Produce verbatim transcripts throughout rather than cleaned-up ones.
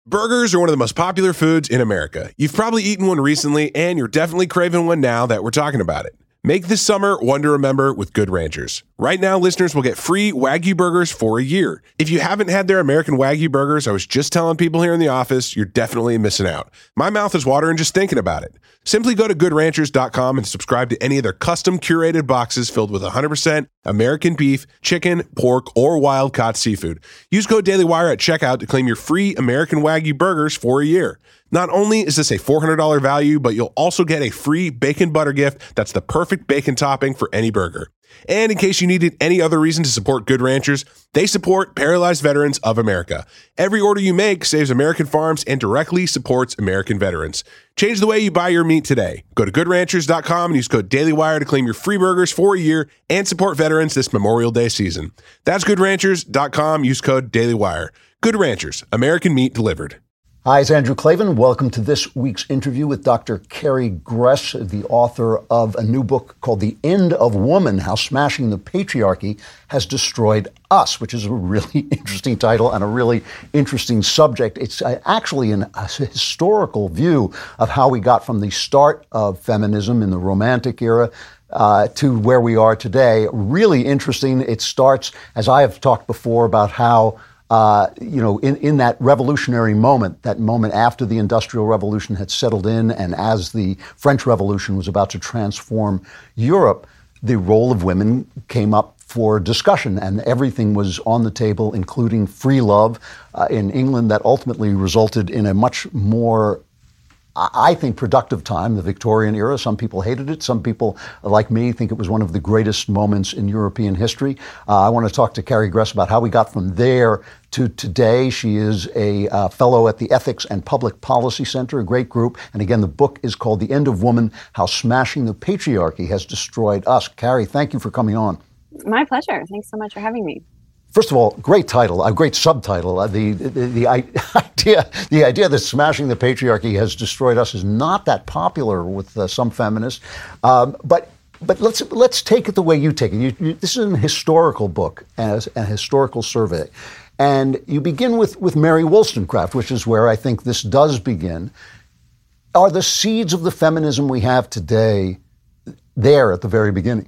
Burgers are one of the most popular foods in America. You've probably eaten one recently, and you're definitely craving one now that we're talking about it. Make this summer one to remember with Good Ranchers. Right now, listeners will get free Wagyu burgers for a year. If you haven't had their American Wagyu burgers, I was just telling people here in the office, you're definitely missing out. My mouth is watering just thinking about it. Simply go to good ranchers dot com and subscribe to any of their custom curated boxes filled with one hundred percent American beef, chicken, pork, or wild-caught seafood. Use code DailyWire at checkout to claim your free American Wagyu burgers for a year. Not only is this a four hundred dollars value, but you'll also get a free bacon butter gift that's the perfect bacon topping for any burger. And in case you needed any other reason to support Good Ranchers, they support Paralyzed Veterans of America. Every order you make saves American farms and directly supports American veterans. Change the way you buy your meat today. Go to good ranchers dot com and use code DailyWire to claim your free burgers for a year and support veterans this Memorial Day season. That's good ranchers dot com. Use code DailyWire. Good Ranchers, American meat delivered. Hi, it's Andrew Klavan. Welcome to this week's interview with Doctor Carrie Gress, the author of a new book called The End of Woman, How Smashing the Patriarchy Has Destroyed Us, which is a really interesting title and a really interesting subject. It's actually an, a historical view of how we got from the start of feminism in the Romantic era uh, to where we are today. Really interesting. It starts, as I have talked before, about how Uh, you know, in, in that revolutionary moment, that moment after the Industrial Revolution had settled in and as the French Revolution was about to transform Europe, the role of women came up for discussion and everything was on the table, including free love uh, in England that ultimately resulted in a much more, I think, productive time, the Victorian era. Some people hated it. Some people, like me, think it was one of the greatest moments in European history. Uh, I want to talk to Carrie Gress about how we got from there to today. She is a uh, fellow at the Ethics and Public Policy Center, a great group. And again, the book is called The End of Woman, How Smashing the Patriarchy Has Destroyed Us. Carrie, thank you for coming on. My pleasure. Thanks so much for having me. First of all, great title, a great subtitle. Uh, the, the the idea the idea that smashing the patriarchy has destroyed us is not that popular with uh, some feminists. Um, but but let's let's take it the way you take it. You, you, this is an historical book, as a historical survey, and you begin with with Mary Wollstonecraft, which is where I think this does begin. Are the seeds of the feminism we have today there at the very beginning?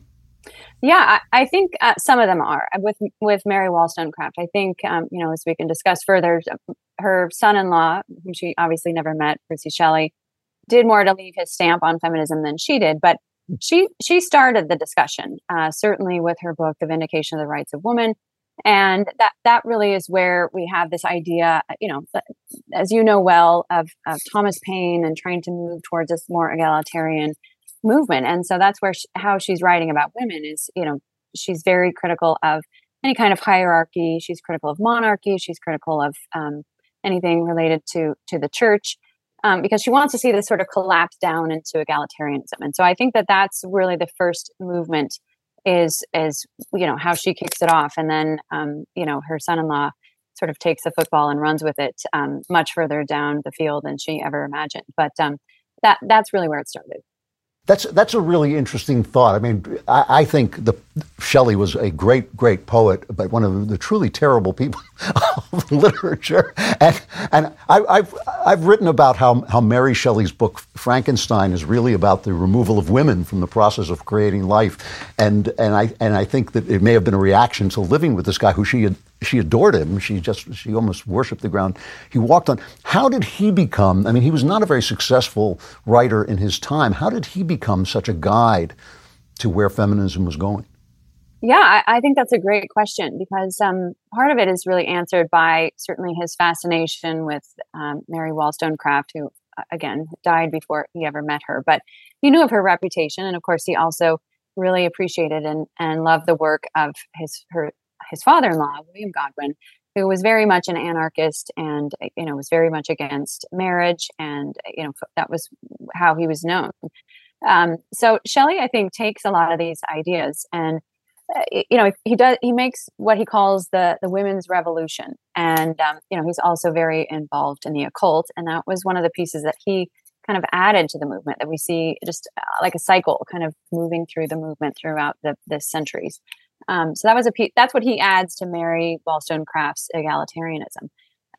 Yeah, I, I think uh, some of them are. With with Mary Wollstonecraft, I think, um, you know, as we can discuss further, her son-in-law, whom she obviously never met, Percy Shelley, did more to leave his stamp on feminism than she did. But she she started the discussion, uh, certainly with her book, The Vindication of the Rights of Woman. And that that really is where we have this idea, you know, as you know well, of, of Thomas Paine and trying to move towards this more egalitarian movement. And so that's where she, how she's writing about women is, you know, she's very critical of any kind of hierarchy. She's critical of monarchy. She's critical of um, anything related to to the church, um, because she wants to see this sort of collapse down into egalitarianism. And so I think that that's really the first movement is, is you know, how she kicks it off. And then, um, you know, her son-in-law sort of takes the football and runs with it um, much further down the field than she ever imagined. But um, that that's really where it started. That's that's a really interesting thought. I mean, I, I think the Shelley was a great, great poet, but one of the truly terrible people of literature. And and I, I've I've written about how how Mary Shelley's book Frankenstein is really about the removal of women from the process of creating life. And and I and I think that it may have been a reaction to living with this guy who she had. She adored him. She just, she almost worshipped the ground he walked on. How did he become, I mean, he was not a very successful writer in his time. How did he become such a guide to where feminism was going? Yeah, I, I think that's a great question because um, part of it is really answered by certainly his fascination with um, Mary Wollstonecraft, who, again, died before he ever met her. But he knew of her reputation. And of course, he also really appreciated and, and loved the work of his her his father-in-law, William Godwin, who was very much an anarchist and, you know, was very much against marriage. And, you know, that was how he was known. Um, so Shelley, I think, takes a lot of these ideas and, uh, you know, he does, he makes what he calls the, the women's revolution. And, um, you know, he's also very involved in the occult. And that was one of the pieces that he kind of added to the movement that we see just uh, like a cycle kind of moving through the movement throughout the, the centuries. Um, so that was a piece, that's what he adds to Mary Wollstonecraft's egalitarianism.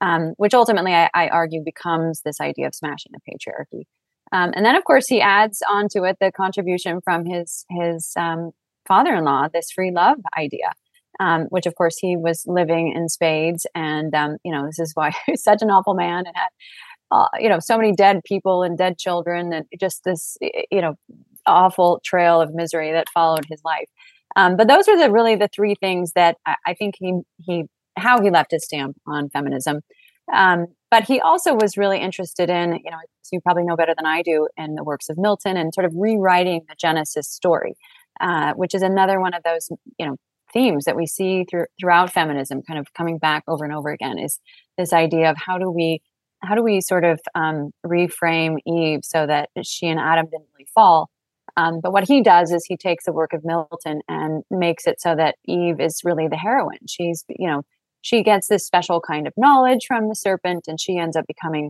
um, which ultimately I, I argue becomes this idea of smashing the patriarchy. Um, and then, of course, he adds onto it the contribution from his his um, father-in-law, this free love idea, um, which, of course, he was living in spades. And, um, you know, this is why he's such an awful man and had, uh, you know, so many dead people and dead children and just this, you know, awful trail of misery that followed his life. Um, but those are the really the three things that I, I think he he how he left his stamp on feminism. Um, but he also was really interested in, you know, as you probably know better than I do, in the works of Milton and sort of rewriting the Genesis story, uh, which is another one of those, you know, themes that we see through, throughout feminism, kind of coming back over and over again, is this idea of how do we how do we sort of um, reframe Eve so that she and Adam didn't really fall. Um, but what he does is he takes the work of Milton and makes it so that Eve is really the heroine. She's, you know, she gets this special kind of knowledge from the serpent, and she ends up becoming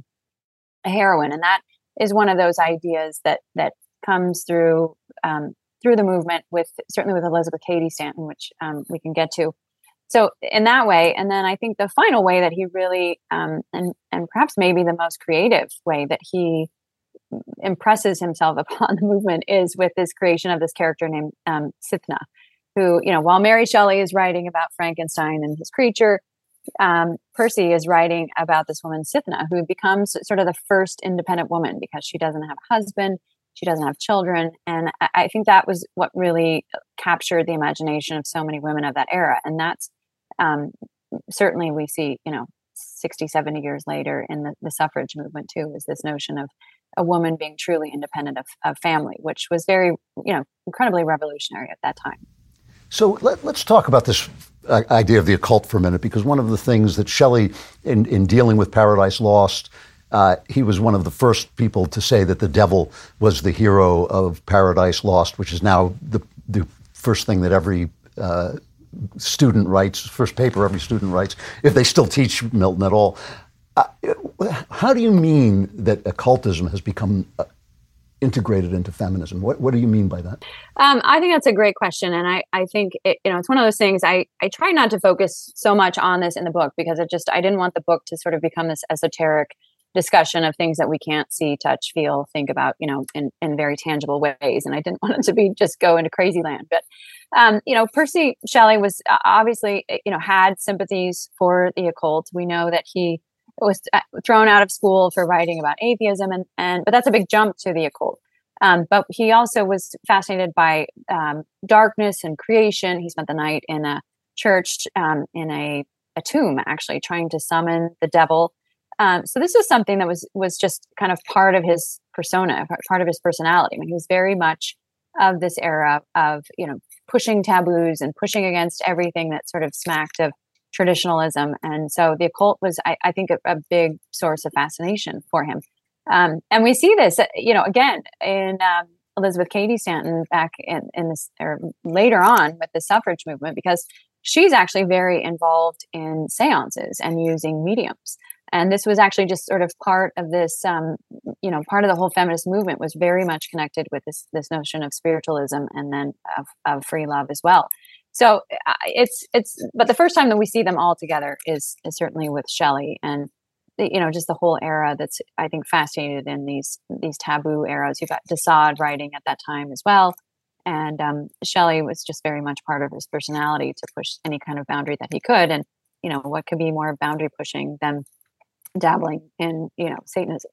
a heroine. And that is one of those ideas that that comes through um, through the movement, with certainly with Elizabeth Cady Stanton, which um, we can get to. So in that way, and then I think the final way that he really, um, and and perhaps maybe the most creative way that he impresses himself upon the movement, is with this creation of this character named um, Cythna, who, you know, while Mary Shelley is writing about Frankenstein and his creature, um, Percy is writing about this woman, Cythna, who becomes sort of the first independent woman because she doesn't have a husband, she doesn't have children. And I, I think that was what really captured the imagination of so many women of that era. And that's um, certainly we see, you know, sixty, seventy years later in the, the suffrage movement too, is this notion of a woman being truly independent of, of family, which was very, you know, incredibly revolutionary at that time. So let, let's talk about this uh, idea of the occult for a minute, because one of the things that Shelley, in, in dealing with Paradise Lost, uh, he was one of the first people to say that the devil was the hero of Paradise Lost, which is now the, the first thing that every uh, student writes, first paper every student writes, if they still teach Milton at all. Uh, how do you mean that occultism has become uh, integrated into feminism? What What do you mean by that? Um, I think that's a great question, and I I think it, you know, it's one of those things. I I try not to focus so much on this in the book because it just I didn't want the book to sort of become this esoteric discussion of things that we can't see, touch, feel, think about, you know, in in very tangible ways, and I didn't want it to be just go into crazy land. But um, you know, Percy Shelley was obviously, you know, had sympathies for the occult. We know that he was thrown out of school for writing about atheism, and, and but that's a big jump to the occult. Um, but he also was fascinated by um, darkness and creation. He spent the night in a church, um, in a, a tomb, actually trying to summon the devil. Um, so this was something that was was just kind of part of his persona, part of his personality. I mean, he was very much of this era of, you know, pushing taboos and pushing against everything that sort of smacked of traditionalism. And so the occult was, I, I think, a, a big source of fascination for him. Um, and we see this, you know, again, in um, Elizabeth Cady Stanton back in, in this, or later on with the suffrage movement, because she's actually very involved in seances and using mediums. And this was actually just sort of part of this, um, you know, part of the whole feminist movement was very much connected with this this notion of spiritualism and then of, of free love as well. So uh, it's it's, but the first time that we see them all together is, is certainly with Shelley, and the, you know, just the whole era that's, I think, fascinated in these these taboo eras. You've got de Sade writing at that time as well, and um, Shelley was just very much part of his personality to push any kind of boundary that he could. And you know, what could be more boundary pushing than dabbling in, you know, Satanism?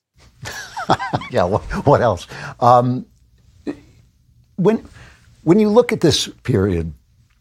Yeah. What, what else? Um, when when you look at this period,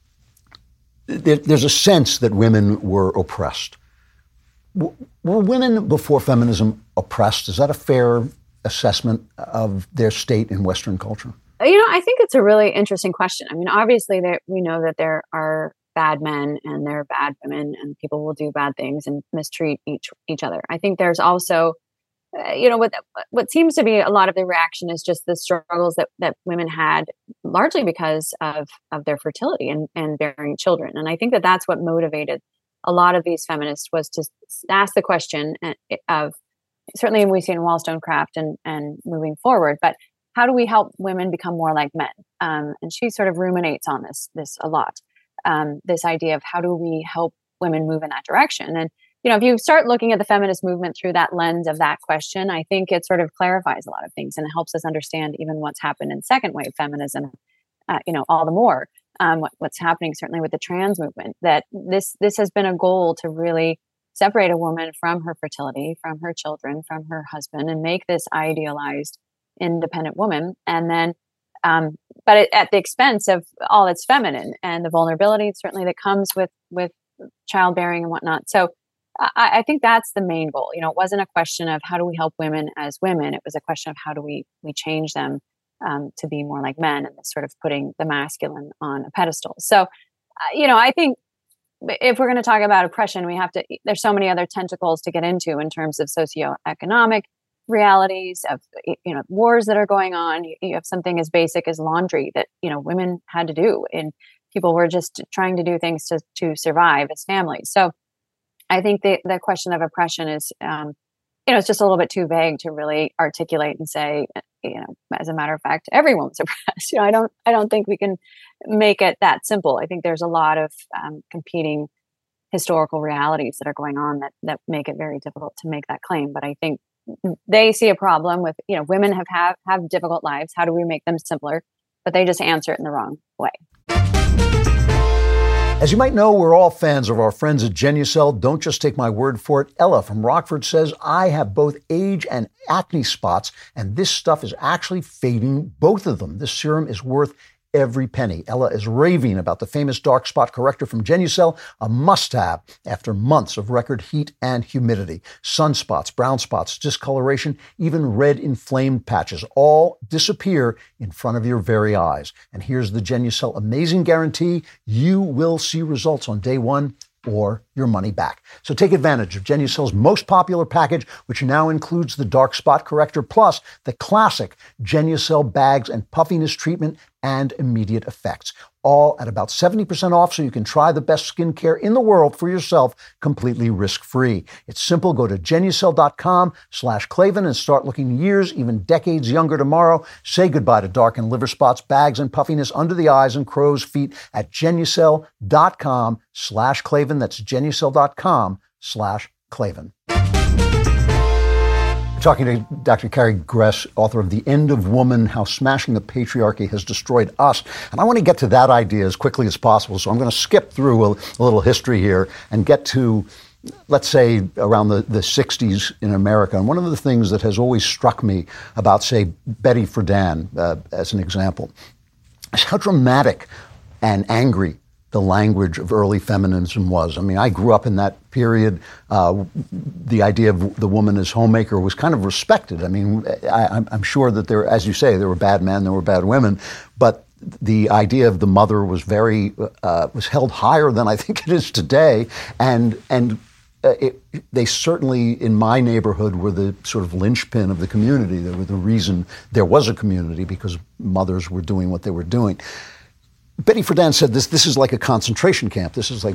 there, there's a sense that women were oppressed. W- were women before feminism oppressed? Is that a fair assessment of their state in Western culture? You know, I think it's a really interesting question. I mean, obviously, there, we know that there are bad men and there are bad women, and people will do bad things and mistreat each each other. I think there's also, uh, you know, what what seems to be a lot of the reaction is just the struggles that, that women had, largely because of of their fertility and, and bearing children. And I think that that's what motivated a lot of these feminists, was to ask the question of, certainly we see in Wollstonecraft and and moving forward, but how do we help women become more like men? Um, and she sort of ruminates on this this a lot. Um, this idea of how do we help women move in that direction. And you know, if you start looking at the feminist movement through that lens of that question, I think it sort of clarifies a lot of things and it helps us understand even what's happened in second wave feminism, uh, you know, all the more. Um, what, what's happening certainly with the trans movement, that this this has been a goal to really separate a woman from her fertility, from her children, from her husband, and make this idealized, independent woman. And then, um, but it, at the expense of all that's feminine and the vulnerability certainly that comes with with childbearing and whatnot. So I, I think that's the main goal. You know, it wasn't a question of how do we help women as women. It was a question of how do we we change them um, to be more like men, and sort of putting the masculine on a pedestal. So, uh, you know, I think if we're going to talk about oppression, we have to, there's so many other tentacles to get into in terms of socioeconomic realities of, you know, wars that are going on. You, you have something as basic as laundry that, you know, women had to do, and people were just trying to do things to, to survive as families. So I think the, the question of oppression is, um, you know, it's just a little bit too vague to really articulate and say, you know, as a matter of fact, everyone's oppressed. You know, I don't, I don't think we can make it that simple. I think there's a lot of um, competing historical realities that are going on that that make it very difficult to make that claim. But I think they see a problem with, you know, women have have, have difficult lives. How do we make them simpler? But they just answer it in the wrong way. As you might know, we're all fans of our friends at Genucel. Don't just take my word for it. Ella from Rockford says, I have both age and acne spots, and this stuff is actually fading both of them. This serum is worth every penny. Ella is raving about the famous dark spot corrector from Genucel, a must-have after months of record heat and humidity. Sunspots, brown spots, discoloration, even red inflamed patches all disappear in front of your very eyes. And here's the Genucel amazing guarantee. You will see results on day one or your money back. So take advantage of Genucel's most popular package, which now includes the dark spot corrector plus the classic Genucel bags and puffiness treatment and immediate effects, all at about seventy percent off, so you can try the best skincare in the world for yourself completely risk-free. It's simple. Go to Genucel.com slash Klavan and start looking years, even decades younger tomorrow. Say goodbye to dark and liver spots, bags, and puffiness under the eyes and crow's feet at Genucel.com slash Klavan. That's Genucel.com slash Klavan. Talking to Doctor Carrie Gress, author of The End of Woman, How Smashing the Patriarchy Has Destroyed Us. And I want to get to that idea as quickly as possible. So I'm going to skip through a, a little history here and get to, let's say, around the, the sixties in America. And one of the things that has always struck me about, say, Betty Friedan, uh, as an example, is how dramatic and angry the language of early feminism was. I mean, I grew up in that period. Uh, the idea of the woman as homemaker was kind of respected. I mean, I, I'm sure that there, as you say, there were bad men, there were bad women, but the idea of the mother was very, uh, was held higher than I think it is today. And, and uh, it, they certainly, in my neighborhood, were the sort of linchpin of the community. They were the reason there was a community, because mothers were doing what they were doing. Betty Friedan said this, this is like a concentration camp. This is like,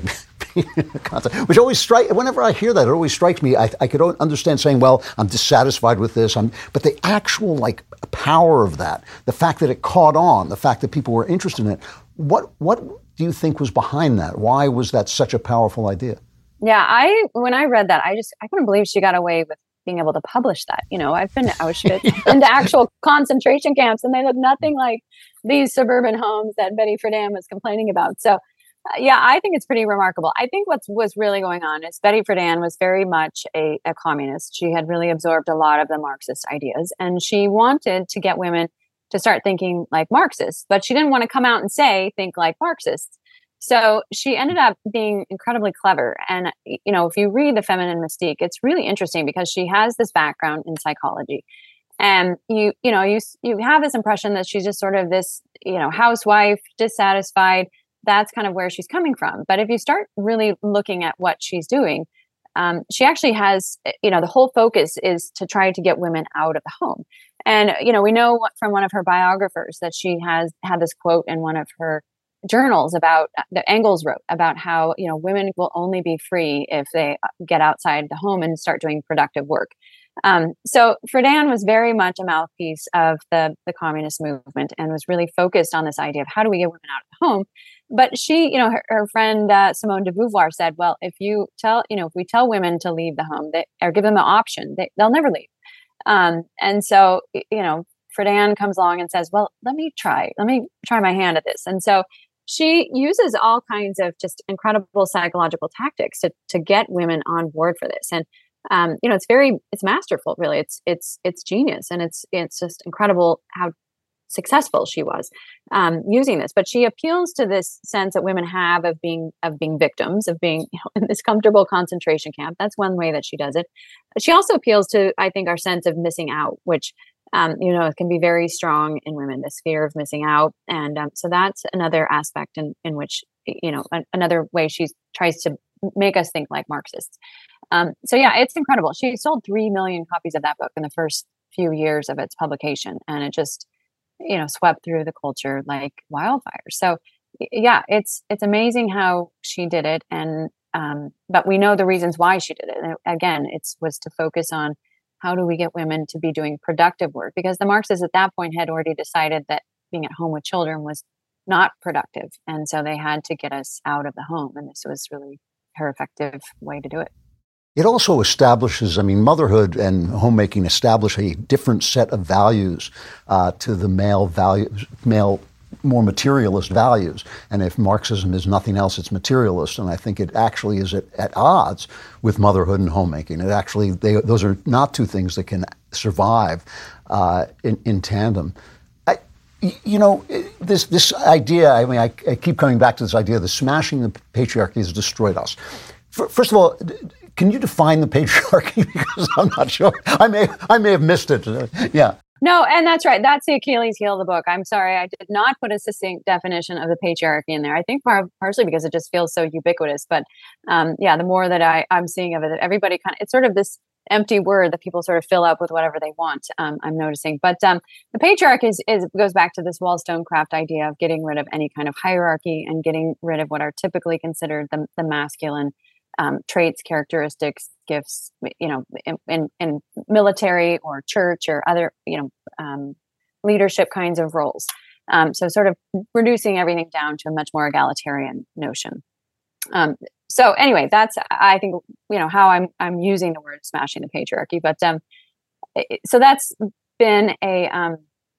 which always strike, whenever I hear that, it always strikes me. I, I could understand saying, well, I'm dissatisfied with this. I'm, but the actual like power of that, the fact that it caught on, the fact that people were interested in it, what, what do you think was behind that? Why was that such a powerful idea? Yeah, I, when I read that, I just, I couldn't believe she got away with being able to publish that. You know, I've been to Auschwitz, yeah. into actual concentration camps, and they look nothing like these suburban homes that Betty Friedan was complaining about. So, uh, yeah, I think it's pretty remarkable. I think what's was really going on is Betty Friedan was very much a, a communist. She had really absorbed a lot of the Marxist ideas, and she wanted to get women to start thinking like Marxists, but she didn't want to come out and say, think like Marxists. So she ended up being incredibly clever. And, you know, if you read The Feminine Mystique, it's really interesting because she has this background in psychology. And you, you know, you, you have this impression that she's just sort of this, you know, housewife, dissatisfied. That's kind of where she's coming from. But if you start really looking at what she's doing, um, she actually has, you know, the whole focus is to try to get women out of the home. And, you know, we know from one of her biographers that she has had this quote in one of her journals about that Engels wrote about how, you know, women will only be free if they get outside the home and start doing productive work. Um, so Friedan was very much a mouthpiece of the, the communist movement and was really focused on this idea of how do we get women out of the home. but she, you know, her, her friend uh, Simone de Beauvoir said, well, if you tell, you know, if we tell women to leave the home, they, or give them an option, they, they'll never leave. Um, and so, you know, Friedan comes along and says, well, let me try, let me try my hand at this. And so she uses all kinds of just incredible psychological tactics to, to get women on board for this. And, um, you know, it's very, it's masterful, really. It's, it's, it's genius. And it's, it's just incredible how successful she was um, using this. But she appeals to this sense that women have of being, of being victims, of being, you know, in this comfortable concentration camp. That's one way that she does it. She also appeals to, I think, our sense of missing out, which Um, you know, it can be very strong in women, this fear of missing out. And um, so that's another aspect in, in which, you know, a, another way she tries to make us think like Marxists. Um, so, yeah, it's incredible. She sold three million copies of that book in the first few years of its publication. And it just, you know, swept through the culture like wildfire. So, yeah, it's it's amazing how she did it. And um, but we know the reasons why she did it. And again, it was to focus on how do we get women to be doing productive work? Because the Marxists at that point had already decided that being at home with children was not productive. And so they had to get us out of the home. And this was really her effective way to do it. It also establishes, I mean, motherhood and homemaking establish a different set of values uh, to the male values, male more materialist values. And if Marxism is nothing else, it's materialist. And I think it actually is at, at odds with motherhood and homemaking. It actually, they, those are not two things that can survive uh, in, in tandem. I, you know, this this idea, I mean, I, I keep coming back to this idea that smashing the patriarchy has destroyed us. First of all, can you define the patriarchy? Because I'm not sure. I may I may have missed it. Yeah. No, and that's right. That's the Achilles heel of the book. I'm sorry, I did not put a succinct definition of the patriarchy in there. I think par- partially because it just feels so ubiquitous. But um, yeah, the more that I, I'm seeing of it, everybody kind of, it's sort of this empty word that people sort of fill up with whatever they want, um, I'm noticing. But um, the patriarchy is, is goes back to this Wollstonecraft idea of getting rid of any kind of hierarchy and getting rid of what are typically considered the, the masculine Um, traits, characteristics, gifts, you know, in, in, in military or church or other, you know, um, leadership kinds of roles. Um, so sort of reducing everything down to a much more egalitarian notion. Um, so anyway, that's, I think, you know, how I'm, I'm using the word smashing the patriarchy. But um, so that's been a, um,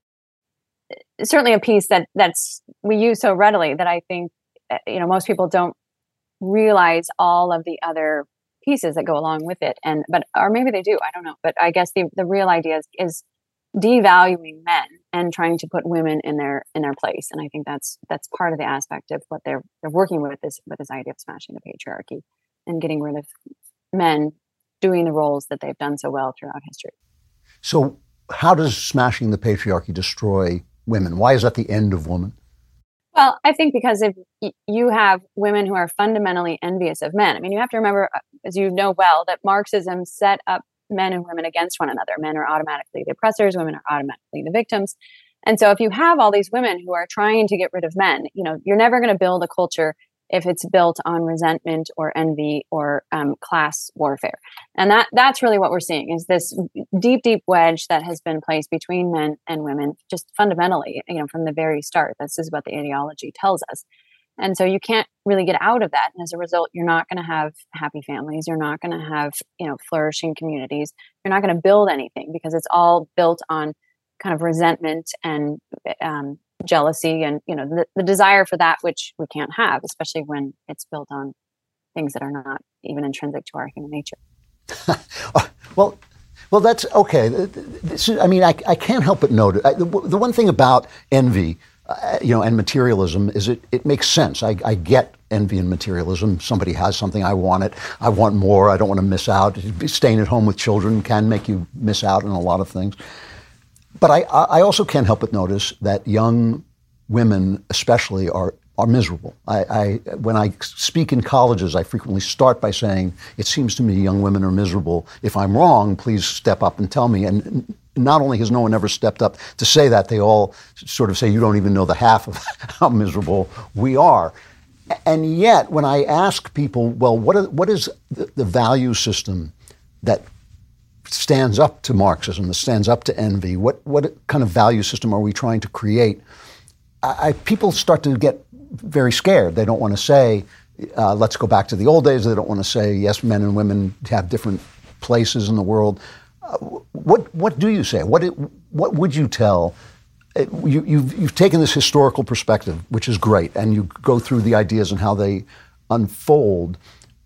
certainly a piece that that's, we use so readily that I think, you know, most people don't realize all of the other pieces that go along with it. And, but, or maybe they do, I don't know. But I guess the, the real idea is, is devaluing men and trying to put women in their, in their place. And I think that's, that's part of the aspect of what they're, they're working with this, with this idea of smashing the patriarchy and getting rid of men doing the roles that they've done so well throughout history. So how does smashing the patriarchy destroy women? Why is that the end of woman? Well, I think because if you have women who are fundamentally envious of men, I mean, you have to remember, as you know well, that Marxism set up men and women against one another. Men are automatically the oppressors, women are automatically the victims. And so if you have all these women who are trying to get rid of men, you know, you're never going to build a culture if it's built on resentment or envy or um, class warfare. And that that's really what we're seeing is this deep, deep wedge that has been placed between men and women, just fundamentally, you know, from the very start. This is what the ideology tells us. And so you can't really get out of that. And as a result, you're not going to have happy families. You're not going to have, you know, flourishing communities. You're not going to build anything because it's all built on kind of resentment and um, jealousy and, you know, the, the desire for that which we can't have, especially when it's built on things that are not even intrinsic to our human nature. well, well, that's okay. This is, I mean, I, I can't help but note it. I, the, the one thing about envy, uh, you know, and materialism is it, it makes sense. I, I get envy and materialism. Somebody has something, I want it. I want more. I don't want to miss out. Staying at home with children can make you miss out on a lot of things. But I, I also can't help but notice that young women especially are are miserable. I, I when I speak in colleges, I frequently start by saying, it seems to me young women are miserable. If I'm wrong, please step up and tell me. And not only has no one ever stepped up to say that, they all sort of say, you don't even know the half of how miserable we are. And yet, when I ask people, well, what, are, what is the, the value system that stands up to Marxism, that stands up to envy? What what kind of value system are we trying to create? I, I, people start to get very scared. They don't want to say, uh, let's go back to the old days. They don't want to say, yes, men and women have different places in the world. Uh, what what do you say? What it, what would you tell? You, you've, you've taken this historical perspective, which is great, and you go through the ideas and how they unfold.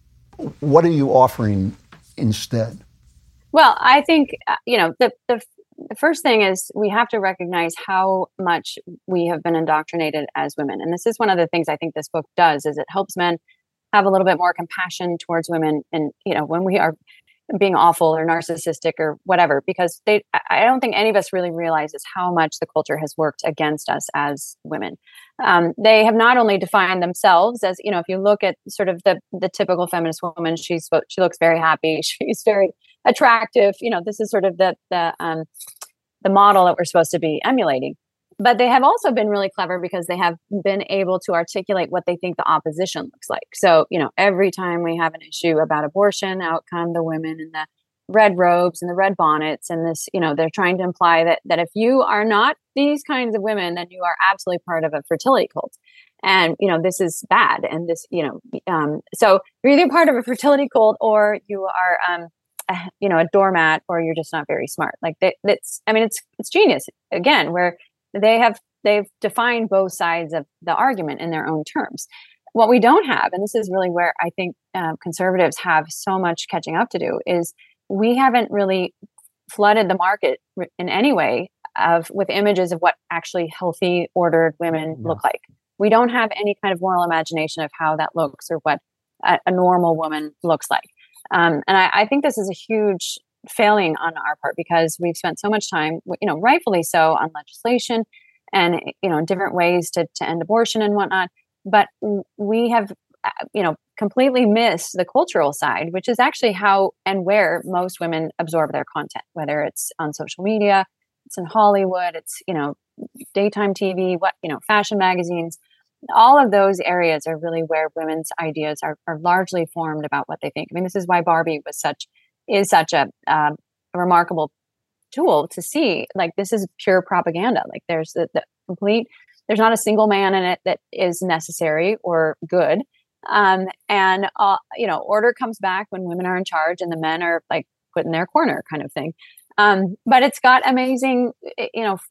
What are you offering instead? Well, I think, uh, you know, the, the the first thing is we have to recognize how much we have been indoctrinated as women. And this is one of the things I think this book does, is it helps men have a little bit more compassion towards women. And, you know, when we are being awful or narcissistic or whatever, because they, I don't think any of us really realizes how much the culture has worked against us as women. Um, they have not only defined themselves as, you know, if you look at sort of the the typical feminist woman, she's she looks very happy, she's very attractive. You know, this is sort of the the um, the model that we're supposed to be emulating. But they have also been really clever because they have been able to articulate what they think the opposition looks like. So, you know, every time we have an issue about abortion, out come the women in the red robes and the red bonnets. And this, you know, they're trying to imply that that if you are not these kinds of women, then you are absolutely part of a fertility cult. And, you know, this is bad. And this, you know, um, so you're either part of a fertility cult or you are, um, a, you know, a doormat, or you're just not very smart. Like that, that's, I mean, it's, it's genius again, where they have, they've defined both sides of the argument in their own terms. What we don't have, and this is really where I think uh, conservatives have so much catching up to do, is we haven't really flooded the market in any way of with images of what actually healthy, ordered women yeah. look like. We don't have any kind of moral imagination of how that looks or what a, a normal woman looks like. Um, and I, I think this is a huge failing on our part, because we've spent so much time, you know, rightfully so, on legislation and, you know, different ways to, to end abortion and whatnot. But we have, you know, completely missed the cultural side, which is actually how and where most women absorb their content, whether it's on social media, it's in Hollywood, it's, you know, daytime T V, what, you know, fashion magazines. All of those areas are really where women's ideas are, are largely formed about what they think. I mean, this is why Barbie was such is such a, um, a remarkable tool to see. Like, this is pure propaganda. Like, there's the, the complete, there's not a single man in it that is necessary or good. Um, and, uh, you know, order comes back when women are in charge and the men are like put in their corner, kind of thing. Um, but it's got amazing, you know,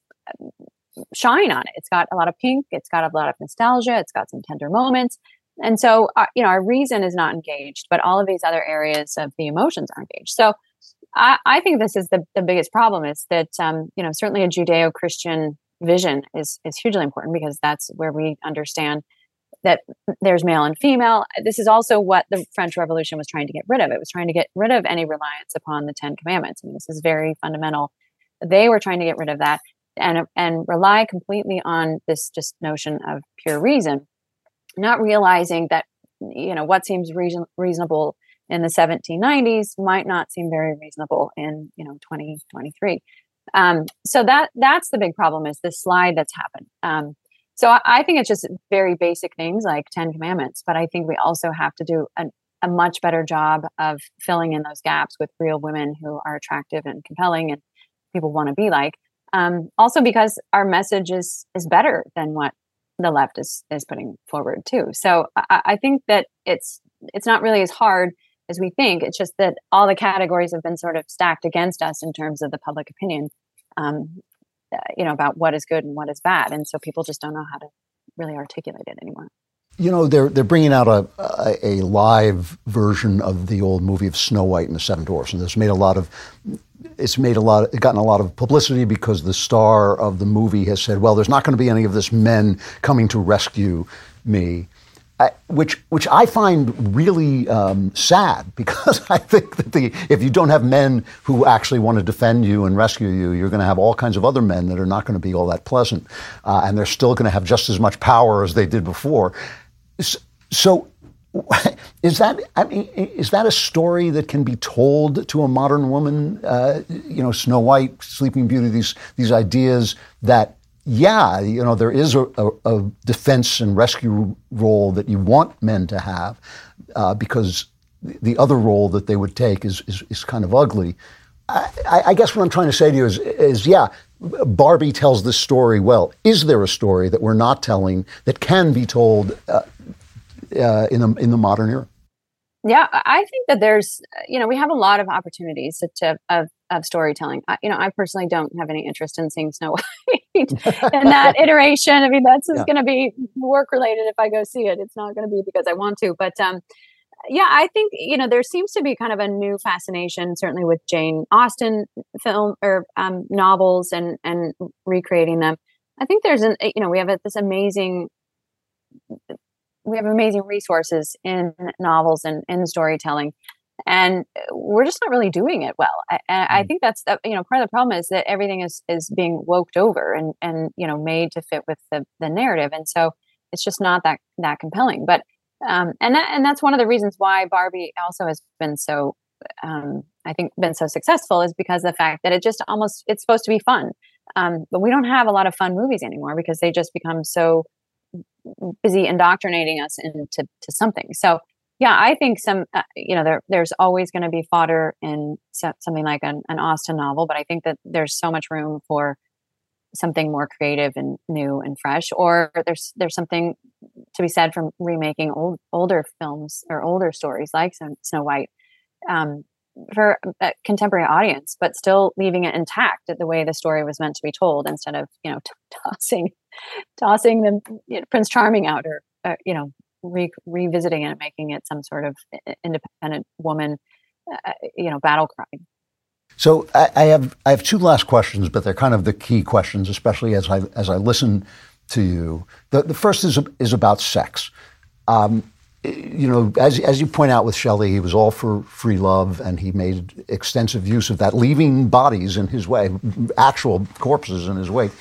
shine on it. It's got a lot of pink. It's got a lot of nostalgia. It's got some tender moments. And so, uh, you know, our reason is not engaged, but all of these other areas of the emotions are engaged. So I, I think this is the, the biggest problem, is that, um, you know, certainly a Judeo-Christian vision is, is hugely important, because that's where we understand that there's male and female. This is also what the French Revolution was trying to get rid of. It was trying to get rid of any reliance upon the Ten Commandments. I mean, this is very fundamental. They were trying to get rid of that and, and rely completely on this just notion of pure reason, not realizing that, you know, what seems reason, reasonable in the seventeen nineties might not seem very reasonable in, you know, twenty twenty-three. Um, so that that's the big problem, is this slide that's happened. Um, so I, I think it's just very basic things like Ten Commandments, but I think we also have to do a, a much better job of filling in those gaps with real women who are attractive and compelling and people want to be like. Um, also because our message is is better than what the left is is putting forward too. So I, I think that it's it's not really as hard as we think. It's just that all the categories have been sort of stacked against us in terms of the public opinion, um, uh, you know, about what is good and what is bad. And so people just don't know how to really articulate it anymore. You know, they're they're bringing out a, a a live version of the old movie of Snow White and the Seven Dwarfs, and this made a lot of it's made a lot of, gotten a lot of publicity because the star of the movie has said, "Well, there's not going to be any of this men coming to rescue me," I, which which I find really um, sad, because I think that the if you don't have men who actually want to defend you and rescue you, you're going to have all kinds of other men that are not going to be all that pleasant, uh, and they're still going to have just as much power as they did before. So, is that I mean, is that a story that can be told to a modern woman? Uh, you know, Snow White, Sleeping Beauty, these these ideas that, yeah, you know, there is a, a, a defense and rescue role that you want men to have, uh, because the other role that they would take is, is is kind of ugly. I, I guess what I'm trying to say to you is, is, yeah, Barbie tells this story well. Is there a story that we're not telling that can be told uh, uh, in the in the modern era? Yeah, I think that there's, you know, we have a lot of opportunities to, to of of storytelling. I, you know, I personally don't have any interest in seeing Snow White in that iteration. I mean, that's yeah. going to be work related if I go see it. It's not going to be because I want to. But um, yeah, I think, you know, there seems to be kind of a new fascination, certainly with Jane Austen film or um, novels and and recreating them. I think there's an, you know, we have a, this amazing. We have amazing resources in novels and in storytelling, and we're just not really doing it well. I, and I think that's, you know, part of the problem is that everything is, is being woked over and, and, you know, made to fit with the, the narrative. And so it's just not that, that compelling, but, um, and that, and that's one of the reasons why Barbie also has been so, um, I think been so successful is because of the fact that it just almost, it's supposed to be fun. Um, but we don't have a lot of fun movies anymore because they just become so busy indoctrinating us into to something. So yeah, I think some, uh, you know, there there's always going to be fodder in so, something like an, an Austen novel, but I think that there's so much room for something more creative and new and fresh. Or there's there's something to be said from remaking old older films or older stories like Snow White um, for a contemporary audience, but still leaving it intact the way the story was meant to be told, instead of, you know, t- tossing tossing the you know, Prince Charming out, or uh, you know, re- revisiting it and making it some sort of independent woman, uh, you know, battle cry. So I, I have I have two last questions, but they're kind of the key questions, especially as I as I listen to you. The the first is is about sex. Um, you know, as as you point out with Shelley, he was all for free love, and he made extensive use of that, leaving bodies in his way, actual corpses in his wake.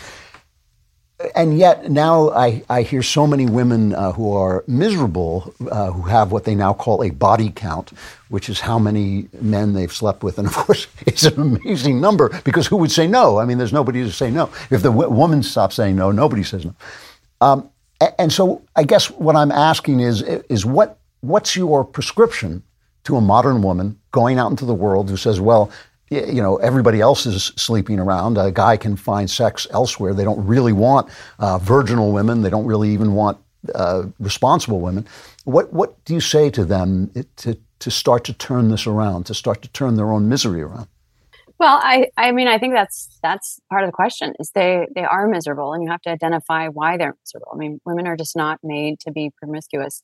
And yet now I, I hear so many women uh, who are miserable, uh, who have what they now call a body count, which is how many men they've slept with. And of course, it's an amazing number, because who would say no? I mean, there's nobody to say no. If the w- woman stops saying no, nobody says no. Um, and, and so I guess what I'm asking is, is what what's your prescription to a modern woman going out into the world who says, well, you know, everybody else is sleeping around. A guy can find sex elsewhere. They don't really want uh, virginal women. They don't really even want uh, responsible women. What what do you say to them to to start to turn this around, to start to turn their own misery around? Well, I, I mean, I think that's that's part of the question is they they are miserable, and you have to identify why they're miserable. I mean, women are just not made to be promiscuous.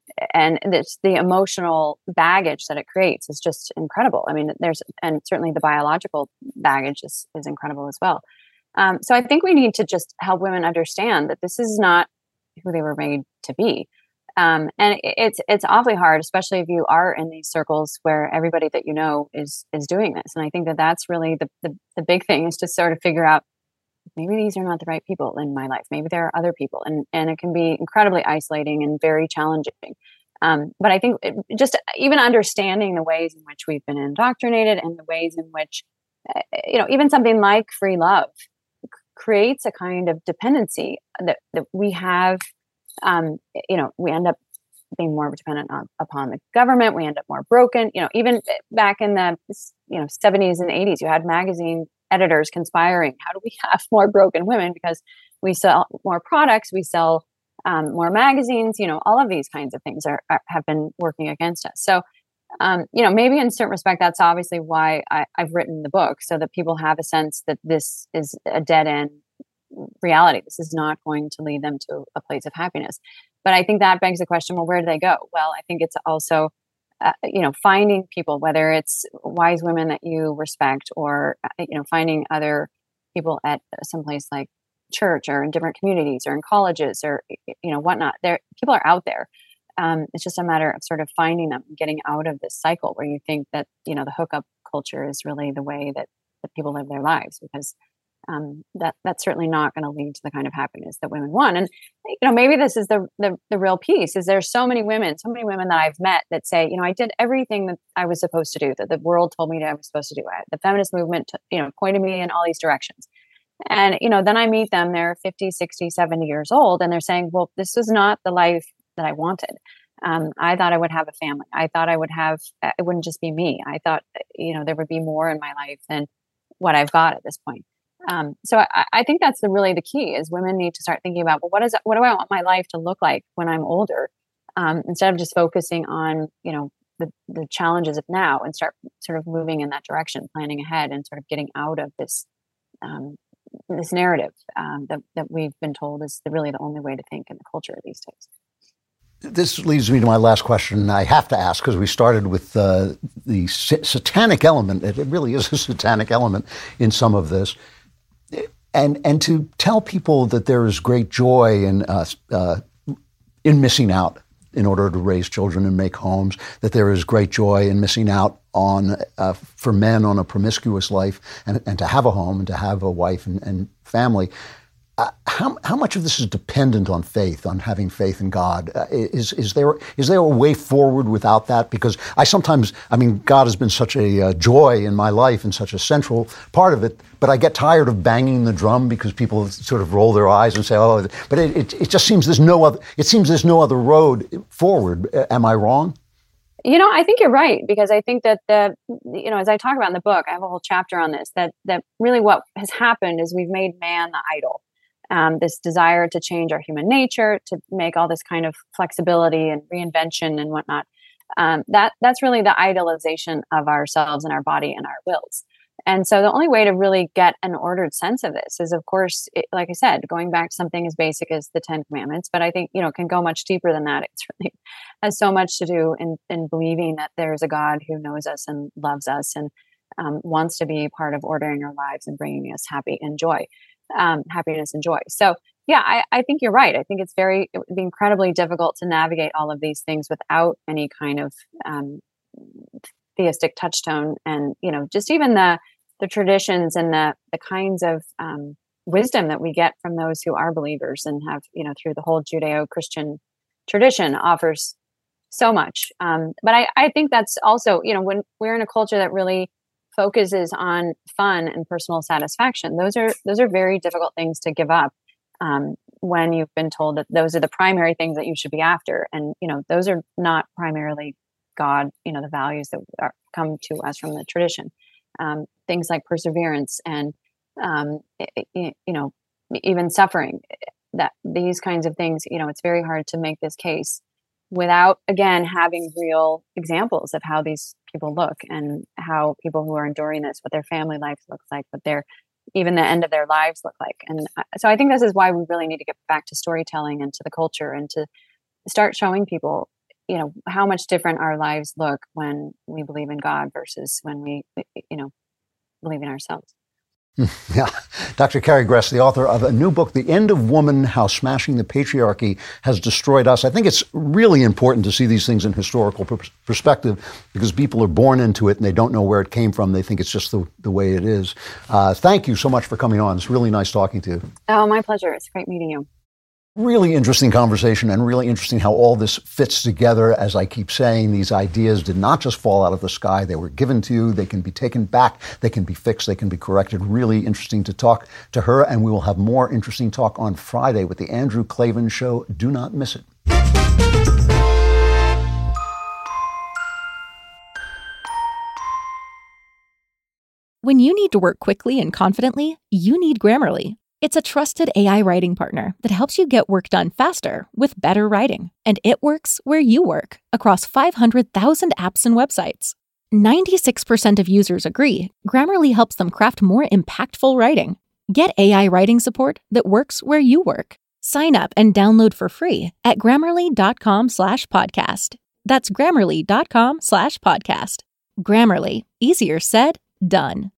And it's the emotional baggage that it creates is just incredible. I mean, there's, and certainly the biological baggage is, is incredible as well. Um, so I think we need to just help women understand that this is not who they were made to be. Um, and it's, it's awfully hard, especially if you are in these circles where everybody that you know is, is doing this. And I think that that's really the, the, the big thing, is to sort of figure out, maybe these are not the right people in my life. Maybe there are other people, and, and it can be incredibly isolating and very challenging. Um, but I think it, just even understanding the ways in which we've been indoctrinated, and the ways in which, uh, you know, even something like free love c- creates a kind of dependency that, that we have, um, you know, we end up being more dependent on, upon the government. We end up more broken. You know, even back in the, you know, seventies and eighties, you had magazine editors conspiring. How do we have more broken women? Because we sell more products, we sell um, more magazines. You know, all of these kinds of things are, are have been working against us. So, um, you know, maybe in certain respect, that's obviously why I, I've written the book, so that people have a sense that this is a dead end reality. This is not going to lead them to a place of happiness. But I think that begs the question: well, where do they go? Well, I think it's also Uh, you know, finding people, whether it's wise women that you respect, or, uh, you know, finding other people at some place like church, or in different communities, or in colleges, or, you know, whatnot. There, people are out there. Um, it's just a matter of sort of finding them, getting out of this cycle where you think that, you know, the hookup culture is really the way that, that people live their lives, because Um, that that's certainly not going to lead to the kind of happiness that women want. And, you know, maybe this is the, the the real piece, is there's so many women, so many women that I've met that say, you know, I did everything that I was supposed to do, that the world told me that I was supposed to do. The feminist movement, you know, pointed me in all these directions. And, you know, then I meet them, they're fifty, sixty, seventy years old, and they're saying, well, this was not the life that I wanted. Um, I thought I would have a family. I thought I would have, it wouldn't just be me. I thought, you know, there would be more in my life than what I've got at this point. Um, so I, I think that's the, really the key is women need to start thinking about, well, what is, what do I want my life to look like when I'm older? Um, instead of just focusing on, you know, the, the challenges of now, and start sort of moving in that direction, planning ahead and sort of getting out of this, um, this narrative um, that, that we've been told is the, really the only way to think in the culture these days. This leads me to my last question. I have to ask, because we started with uh, the sa- satanic element. It really is a satanic element in some of this. And and to tell people that there is great joy in uh, uh, in missing out in order to raise children and make homes, that there is great joy in missing out on, uh, for men, on a promiscuous life, and, and to have a home and to have a wife and, and family. Uh, how how much of this is dependent on faith, on having faith in God? Uh, is is there is there a way forward without that? Because I sometimes, I mean, God has been such a uh, joy in my life and such a central part of it, but I get tired of banging the drum because people sort of roll their eyes and say, "Oh," but it it, it just seems there's no other. It seems there's no other road forward. Uh, am I wrong? You know, I think you're right, because I think that the, you know, as I talk about in the book, I have a whole chapter on this. That that really what has happened is we've made man the idol. Um, this desire to change our human nature, to make all this kind of flexibility and reinvention and whatnot. Um, that that's really the idolization of ourselves and our body and our wills. And so the only way to really get an ordered sense of this is, of course, it, like I said, going back to something as basic as the Ten Commandments. But I think, you know, it can go much deeper than that. It really has so much to do in, in believing that there's a God who knows us and loves us and um, wants to be part of ordering our lives and bringing us happy and joy. Um, happiness and joy. So yeah, I, I think you're right. I think it's very, it would be incredibly difficult to navigate all of these things without any kind of um, theistic touchstone, and you know, just even the the traditions and the the kinds of um, wisdom that we get from those who are believers and have, you know, through the whole Judeo-Christian tradition offers so much. Um, but I, I think that's also, you know, when we're in a culture that really focuses on fun and personal satisfaction, those are those are very difficult things to give up um, when you've been told that those are the primary things that you should be after, and you know those are not primarily God. You know, the values that are, come to us from the tradition, um, things like perseverance and um, you know even suffering. That these kinds of things, you know, it's very hard to make this case without, again, having real examples of how these people look and how people who are enduring this, what their family life looks like, what their, even the end of their lives look like. And so I think this is why we really need to get back to storytelling and to the culture and to start showing people, you know, how much different our lives look when we believe in God versus when we, you know, believe in ourselves. Yeah. Doctor Carrie Gress, the author of a new book, The End of Woman, How Smashing the Patriarchy Has Destroyed Us. I think it's really important to see these things in historical pr- perspective because people are born into it and they don't know where it came from. They think it's just the, the way it is. Uh, thank you so much for coming on. It's really nice talking to you. Oh, my pleasure. It's great meeting you. Really interesting conversation and really interesting how all this fits together. As I keep saying, these ideas did not just fall out of the sky. They were given to you. They can be taken back. They can be fixed. They can be corrected. Really interesting to talk to her. And we will have more interesting talk on Friday with the Andrew Klavan Show. Do not miss it. When you need to work quickly and confidently, you need Grammarly. It's a trusted A I writing partner that helps you get work done faster with better writing. And it works where you work, across five hundred thousand apps and websites. ninety-six percent of users agree Grammarly helps them craft more impactful writing. Get A I writing support that works where you work. Sign up and download for free at grammarly.com slash podcast. That's grammarly.com slash podcast. Grammarly. Easier said, done.